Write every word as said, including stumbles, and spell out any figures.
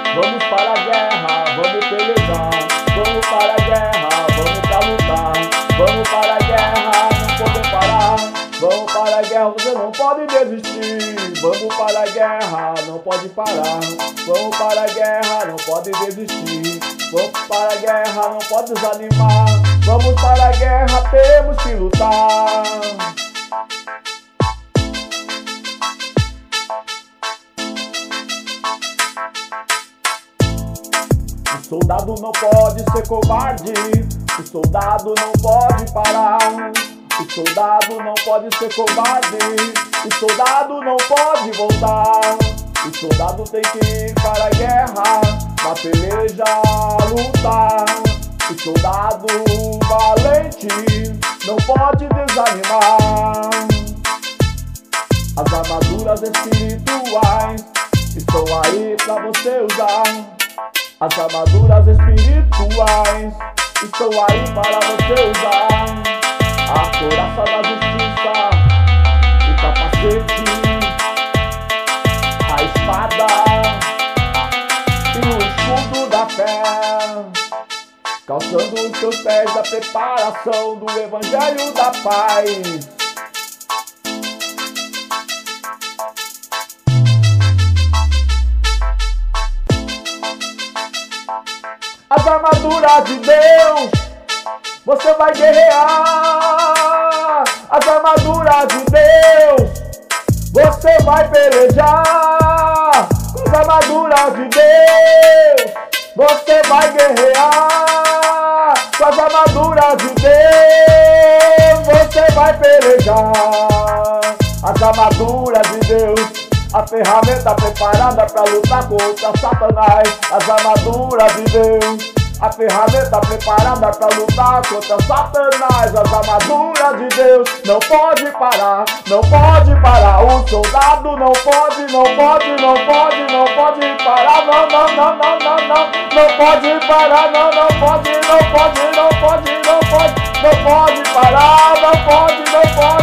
Vamos para a guerra, vamos pelejar. Vamos para a guerra, vamos pra lutar. Vamos para a guerra, não podemos parar. Vamos para a guerra, você não pode desistir. Vamos para a guerra, não pode parar. Vamos para a guerra, não pode desistir. Vamos para a guerra, não pode desanimar. Vamos para a guerra, temos que lutar. O soldado não pode ser covarde. O soldado não pode parar. O soldado não pode ser covarde. O soldado não pode voltar. O soldado tem que ir para a guerra, na peleja lutar. O soldado valente não pode desanimar. As armaduras espirituais estão aí pra você usar. As armaduras espirituais estão aí para você usar. A couraça da justiça, o capacete, a espada e o escudo da fé, calçando os seus pés da preparação do evangelho da paz. As armaduras de Deus, você vai guerrear. As armaduras de Deus, você vai pelejar. As armaduras de Deus, você vai guerrear. Com as armaduras de Deus, você vai pelejar. As armaduras de Deus, a ferramenta preparada para lutar contra Satanás. As armaduras de Deus, a ferramenta preparada para lutar contra Satanás. As armaduras de Deus, não pode parar, não pode parar. O soldado não pode, não pode, não pode, não pode parar. Não, não, não, não, não, não, não pode parar. Não, não pode, não pode, não pode, não pode, não pode parar. Não pode, não pode.